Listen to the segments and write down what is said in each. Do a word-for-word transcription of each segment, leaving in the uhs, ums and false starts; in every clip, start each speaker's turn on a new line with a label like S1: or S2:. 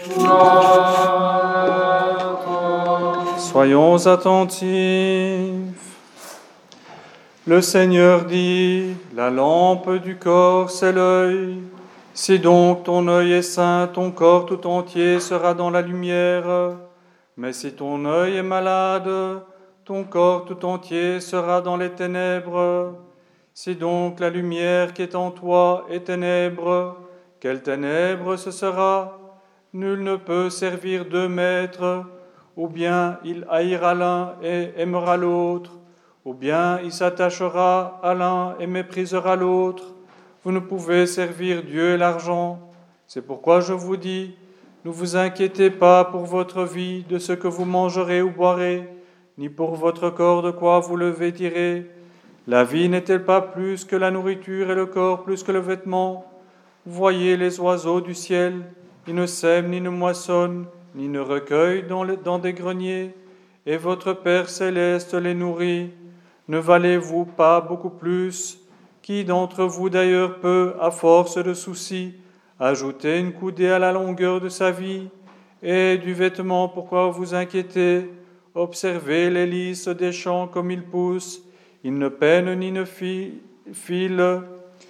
S1: Soyons attentifs. Le Seigneur dit, la lampe du corps, c'est l'œil. Si donc ton œil est sain, ton corps tout entier sera dans la lumière. Mais si ton œil est malade, ton corps tout entier sera dans les ténèbres. Si donc la lumière qui est en toi est ténèbre, quelle ténèbre ce sera? Nul ne peut servir deux maîtres, ou bien il haïra l'un et aimera l'autre, ou bien il s'attachera à l'un et méprisera l'autre. Vous ne pouvez servir Dieu et l'argent. C'est pourquoi je vous dis, ne vous inquiétez pas pour votre vie de ce que vous mangerez ou boirez, ni pour votre corps de quoi vous le vêtirez. La vie n'est-elle pas plus que la nourriture et le corps plus que le vêtement? Voyez les oiseaux du ciel, ils ne sèment ni ne moissonnent, ni ne recueillent dans, le, dans des greniers, et votre Père céleste les nourrit. Ne valez-vous pas beaucoup plus? Qui d'entre vous d'ailleurs peut, à force de soucis, ajouter une coudée à la longueur de sa vie? Et du vêtement, pourquoi vous inquiétez? Observez les lys des champs comme ils poussent, ils ne peinent ni ne filent.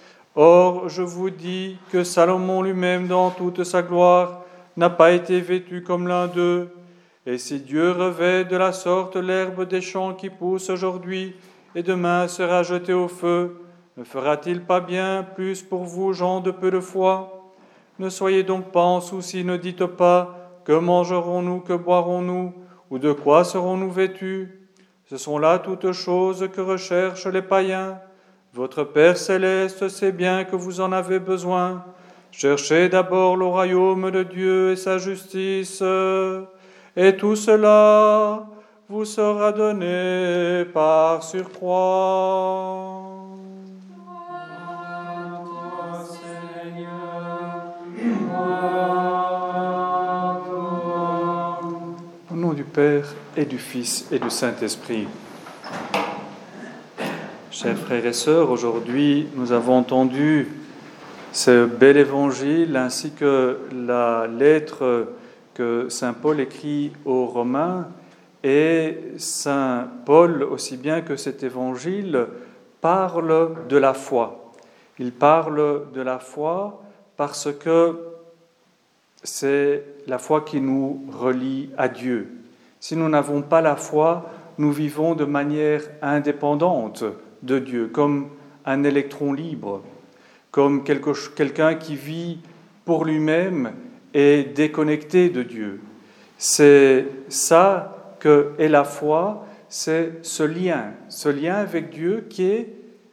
S1: Or, je vous dis que Salomon lui-même, dans toute sa gloire, n'a pas été vêtu comme l'un d'eux. Et si Dieu revêt de la sorte l'herbe des champs qui pousse aujourd'hui et demain sera jetée au feu, ne fera-t-il pas bien plus pour vous, gens de peu de foi? Ne soyez donc pas en souci, ne dites pas « Que mangerons-nous, que boirons-nous, ou de quoi serons-nous vêtus ?» Ce sont là toutes choses que recherchent les païens. Votre Père céleste sait bien que vous en avez besoin. Cherchez d'abord le royaume de Dieu et sa justice, et tout cela vous sera donné par surcroît. Au nom du Père et du Fils et du Saint-Esprit. Chers frères et sœurs, aujourd'hui nous avons entendu ce bel évangile ainsi que la lettre que saint Paul écrit aux Romains, et saint Paul, aussi bien que cet évangile, parle de la foi. Il parle de la foi parce que c'est la foi qui nous relie à Dieu. Si nous n'avons pas la foi, nous vivons de manière indépendante de Dieu, comme un électron libre, comme quelque, quelqu'un qui vit pour lui-même et déconnecté de Dieu. C'est ça que est la foi, c'est ce lien, ce lien avec Dieu qui est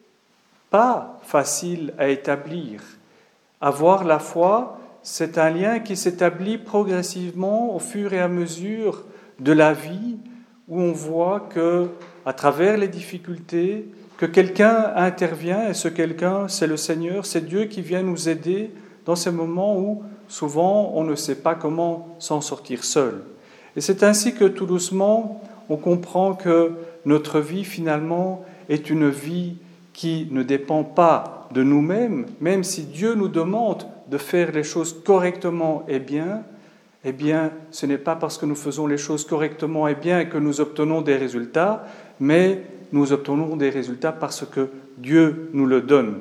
S1: pas facile à établir. Avoir la foi, c'est un lien qui s'établit progressivement au fur et à mesure de la vie, où on voit que, à travers les difficultés, que quelqu'un intervient, et ce quelqu'un, c'est le Seigneur, c'est Dieu qui vient nous aider dans ces moments où, souvent, on ne sait pas comment s'en sortir seul. Et c'est ainsi que, tout doucement, on comprend que notre vie, finalement, est une vie qui ne dépend pas de nous-mêmes, même si Dieu nous demande de faire les choses correctement et bien, eh bien, ce n'est pas parce que nous faisons les choses correctement et bien que nous obtenons des résultats, mais nous obtenons des résultats parce que Dieu nous le donne.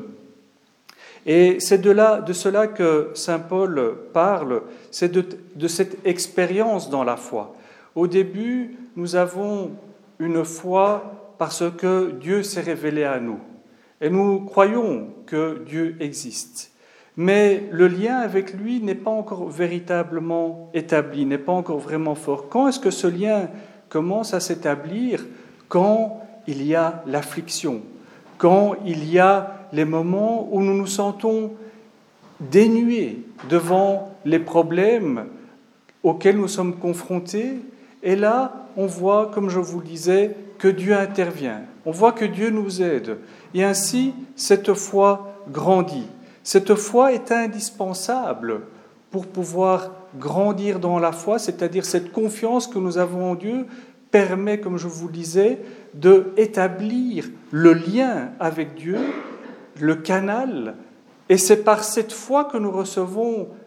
S1: Et c'est de là, de cela que saint Paul parle, c'est de, de cette expérience dans la foi. Au début, nous avons une foi parce que Dieu s'est révélé à nous. Et nous croyons que Dieu existe. Mais le lien avec lui n'est pas encore véritablement établi, n'est pas encore vraiment fort. Quand est-ce que ce lien commence à s'établir? Quand il y a l'affliction, quand il y a les moments où nous nous sentons dénués devant les problèmes auxquels nous sommes confrontés. Et là, on voit, comme je vous le disais, que Dieu intervient. On voit que Dieu nous aide. Et ainsi, cette foi grandit. Cette foi est indispensable pour pouvoir grandir dans la foi, c'est-à-dire cette confiance que nous avons en Dieu permet, comme je vous le disais, d'établir le lien avec Dieu, le canal, et c'est par cette foi que nous recevons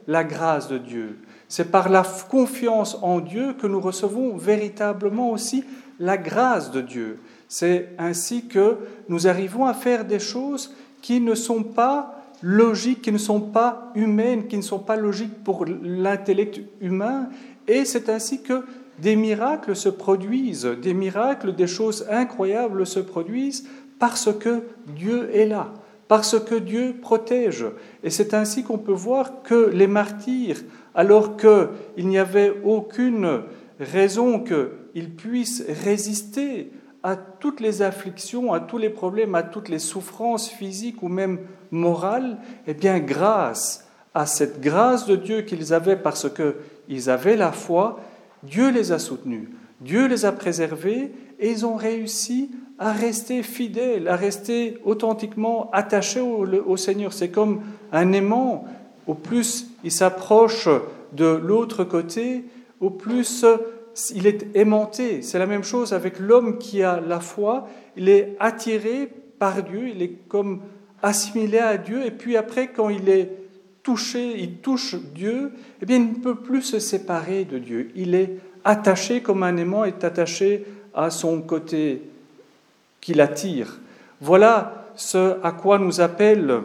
S1: la grâce de Dieu. C'est par la confiance en Dieu que nous recevons véritablement aussi la grâce de Dieu. C'est ainsi que nous arrivons à faire des choses qui ne sont pas logiques, qui ne sont pas humaines, qui ne sont pas logiques pour l'intellect humain. Et c'est ainsi que des miracles se produisent, des miracles, des choses incroyables se produisent parce que Dieu est là, parce que Dieu protège. Et c'est ainsi qu'on peut voir que les martyrs, alors qu'il n'y avait aucune raison qu'ils puissent résister à toutes les afflictions, à tous les problèmes, à toutes les souffrances physiques ou même morales, eh bien, grâce à cette grâce de Dieu qu'ils avaient parce qu'ils avaient la foi, Dieu les a soutenus, Dieu les a préservés et ils ont réussi à rester fidèles, à rester authentiquement attachés au, au Seigneur. C'est comme un aimant, au plus il s'approche de l'autre côté, au plus il est aimanté. C'est la même chose avec l'homme qui a la foi, il est attiré par Dieu, il est comme assimilé à Dieu, et puis après, quand il est touché, il touche Dieu, eh bien, il ne peut plus se séparer de Dieu. Il est attaché comme un aimant est attaché à son côté qui l'attire. Voilà ce à quoi nous appelle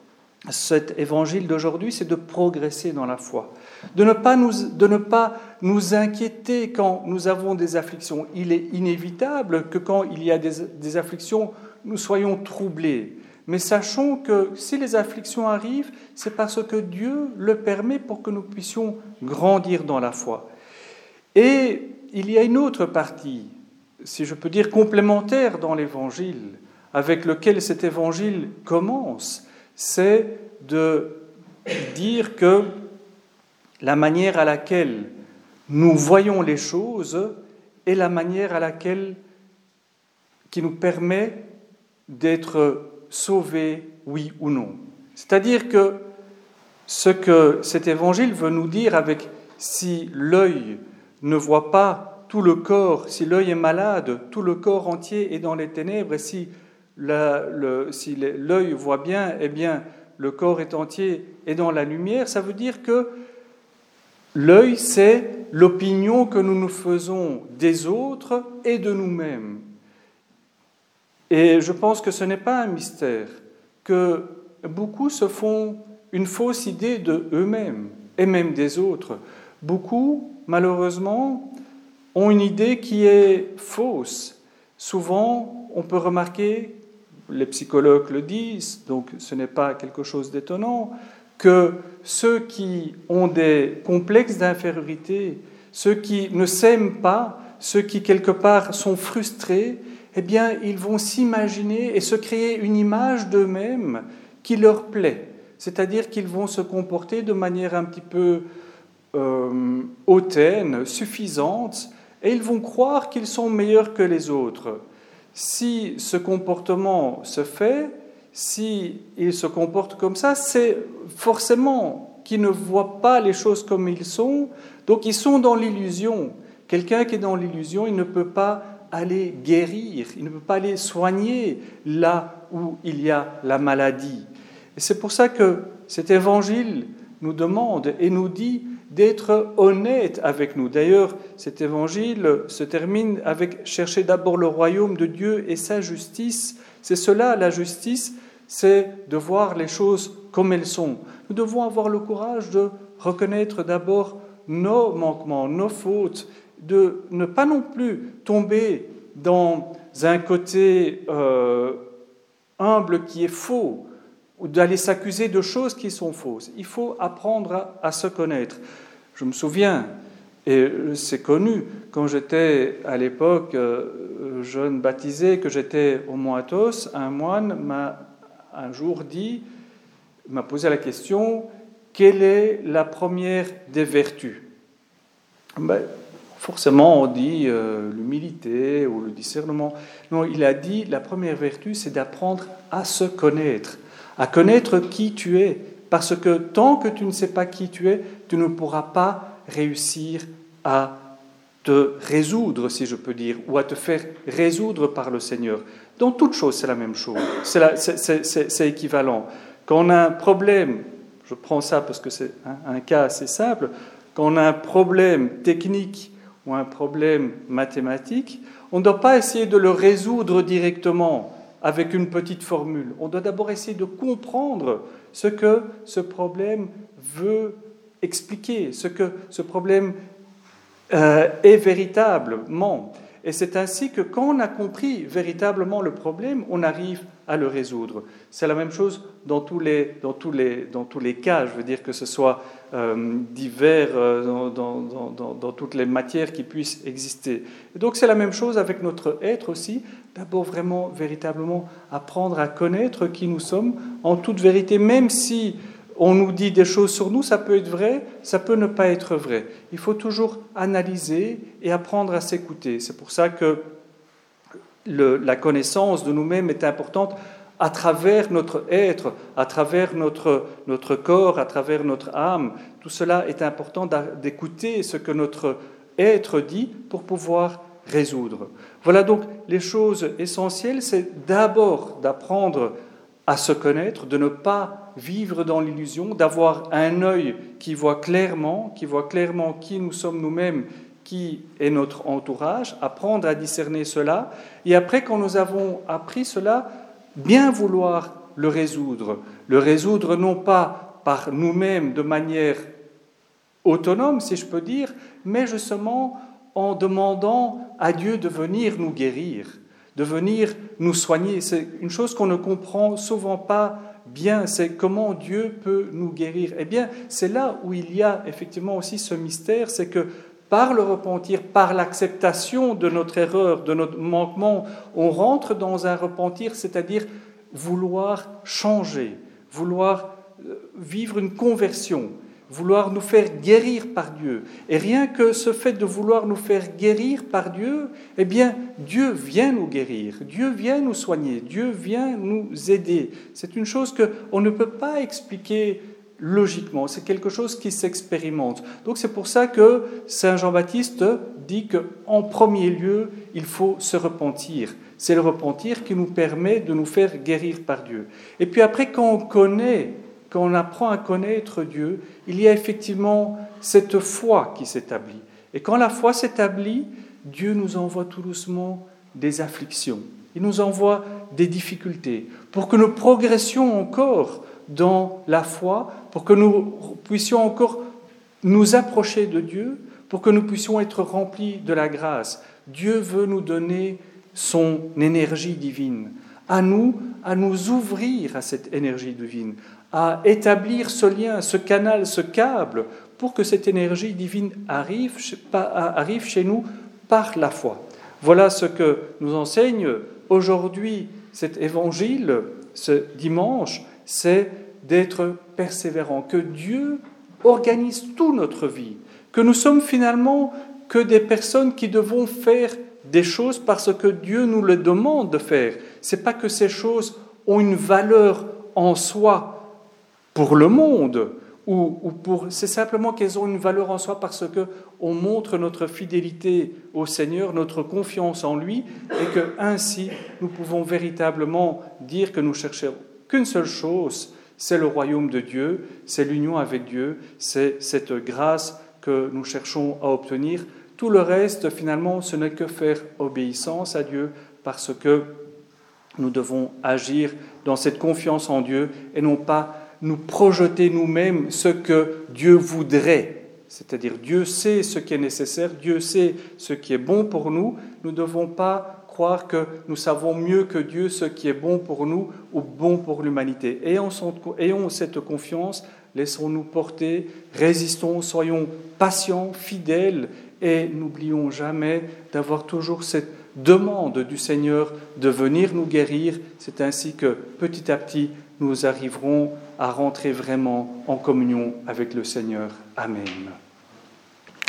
S1: cet évangile d'aujourd'hui, c'est de progresser dans la foi, de ne pas nous, de ne pas nous inquiéter quand nous avons des afflictions. Il est inévitable que quand il y a des, des afflictions, nous soyons troublés. Mais sachons que si les afflictions arrivent, c'est parce que Dieu le permet pour que nous puissions grandir dans la foi. Et il y a une autre partie, si je peux dire complémentaire dans l'Évangile, avec lequel cet Évangile commence, c'est de dire que la manière à laquelle nous voyons les choses est la manière à laquelle qui nous permet d'être sauvés, oui ou non. C'est-à-dire que ce que cet évangile veut nous dire avec si l'œil ne voit pas tout le corps, si l'œil est malade, tout le corps entier est dans les ténèbres, et si, la, le, si l'œil voit bien, eh bien, le corps est entier est dans la lumière, ça veut dire que l'œil, c'est l'opinion que nous nous faisons des autres et de nous-mêmes. Et je pense que ce n'est pas un mystère, que beaucoup se font une fausse idée de eux-mêmes et même des autres. Beaucoup, malheureusement, ont une idée qui est fausse. Souvent, on peut remarquer, les psychologues le disent, donc ce n'est pas quelque chose d'étonnant, que ceux qui ont des complexes d'infériorité, ceux qui ne s'aiment pas, ceux qui quelque part sont frustrés, eh bien, ils vont s'imaginer et se créer une image d'eux-mêmes qui leur plaît. C'est-à-dire qu'ils vont se comporter de manière un petit peu euh, hautaine, suffisante, et ils vont croire qu'ils sont meilleurs que les autres. Si ce comportement se fait, s'ils se comportent comme ça, c'est forcément qu'ils ne voient pas les choses comme ils sont, donc ils sont dans l'illusion. Quelqu'un qui est dans l'illusion, il ne peut pas aller guérir, il ne peut pas aller soigner là où il y a la maladie. Et c'est pour ça que cet évangile nous demande et nous dit d'être honnête avec nous. D'ailleurs, cet évangile se termine avec « chercher d'abord le royaume de Dieu et sa justice ». C'est cela, la justice, c'est de voir les choses comme elles sont. Nous devons avoir le courage de reconnaître d'abord nos manquements, nos fautes, de ne pas non plus tomber dans un côté euh, humble qui est faux, ou d'aller s'accuser de choses qui sont fausses. Il faut apprendre à, à se connaître. Je me souviens, et c'est connu, quand j'étais à l'époque euh, jeune baptisé, que j'étais au Mont Athos, un moine m'a un jour dit, m'a posé la question, quelle est la première des vertus ? Ben, forcément, on dit euh, l'humilité ou le discernement. Non, il a dit, la première vertu, c'est d'apprendre à se connaître, à connaître qui tu es. Parce que tant que tu ne sais pas qui tu es, tu ne pourras pas réussir à te résoudre, si je peux dire, ou à te faire résoudre par le Seigneur. Dans toute chose, c'est la même chose. C'est, la, c'est, c'est, c'est, c'est équivalent. Quand on a un problème, je prends ça parce que c'est un, un cas assez simple, quand on a un problème technique ou un problème mathématique, on ne doit pas essayer de le résoudre directement avec une petite formule. On doit d'abord essayer de comprendre ce que ce problème veut expliquer, ce que ce problème euh, est véritablement. Et c'est ainsi que quand on a compris véritablement le problème, on arrive à le résoudre. C'est la même chose dans tous les, dans tous les, dans tous les cas, je veux dire que ce soit euh, divers euh, dans, dans, dans, dans toutes les matières qui puissent exister. Et donc c'est la même chose avec notre être aussi. D'abord vraiment, véritablement, apprendre à connaître qui nous sommes en toute vérité, même si on nous dit des choses sur nous, ça peut être vrai, ça peut ne pas être vrai. Il faut toujours analyser et apprendre à s'écouter. C'est pour ça que le, la connaissance de nous-mêmes est importante à travers notre être, à travers notre, notre corps, à travers notre âme. Tout cela est important d'écouter ce que notre être dit pour pouvoir résoudre. Voilà donc les choses essentielles, c'est d'abord d'apprendre à se connaître, de ne pas vivre dans l'illusion, d'avoir un œil qui voit clairement, qui voit clairement qui nous sommes nous-mêmes, qui est notre entourage, apprendre à discerner cela, et après, quand nous avons appris cela, bien vouloir le résoudre. Le résoudre non pas par nous-mêmes de manière autonome, si je peux dire, mais justement en demandant à Dieu de venir nous guérir, de venir nous soigner. C'est une chose qu'on ne comprend souvent pas bien, c'est comment Dieu peut nous guérir. Eh bien, c'est là où il y a effectivement aussi ce mystère, c'est que par le repentir, par l'acceptation de notre erreur, de notre manquement, on rentre dans un repentir, c'est-à-dire vouloir changer, vouloir vivre une conversion, vouloir nous faire guérir par Dieu. Et rien que ce fait de vouloir nous faire guérir par Dieu, eh bien, Dieu vient nous guérir, Dieu vient nous soigner, Dieu vient nous aider. C'est une chose qu'on ne peut pas expliquer logiquement, c'est quelque chose qui s'expérimente. Donc c'est pour ça que Saint Jean-Baptiste dit qu'en premier lieu, il faut se repentir. C'est le repentir qui nous permet de nous faire guérir par Dieu. Et puis après, quand on connaît, quand on apprend à connaître Dieu, il y a effectivement cette foi qui s'établit. Et quand la foi s'établit, Dieu nous envoie tout doucement des afflictions. Il nous envoie des difficultés pour que nous progressions encore dans la foi, pour que nous puissions encore nous approcher de Dieu, pour que nous puissions être remplis de la grâce. Dieu veut nous donner son énergie divine. À nous, à nous ouvrir à cette énergie divine, à établir ce lien, ce canal, ce câble, pour que cette énergie divine arrive, arrive chez nous par la foi. Voilà ce que nous enseigne aujourd'hui cet évangile, ce dimanche, c'est d'être persévérant, que Dieu organise toute notre vie, que nous sommes finalement que des personnes qui devons faire des choses parce que Dieu nous le demande de faire. Ce n'est pas que ces choses ont une valeur en soi pour le monde, ou, ou pour, c'est simplement qu'elles ont une valeur en soi parce qu'on montre notre fidélité au Seigneur, notre confiance en lui, et que ainsi nous pouvons véritablement dire que nous cherchons qu'une seule chose, c'est le royaume de Dieu, c'est l'union avec Dieu, c'est cette grâce que nous cherchons à obtenir. Tout le reste, finalement, ce n'est que faire obéissance à Dieu parce que nous devons agir dans cette confiance en Dieu et non pas nous projeter nous-mêmes ce que Dieu voudrait. C'est-à-dire Dieu sait ce qui est nécessaire, Dieu sait ce qui est bon pour nous. Nous ne devons pas croire que nous savons mieux que Dieu ce qui est bon pour nous ou bon pour l'humanité. Ayons, son, ayons cette confiance, laissons-nous porter, résistons, soyons patients, fidèles et n'oublions jamais d'avoir toujours cette demande du Seigneur de venir nous guérir. C'est ainsi que petit à petit, nous arriverons à rentrer vraiment en communion avec le Seigneur. Amen.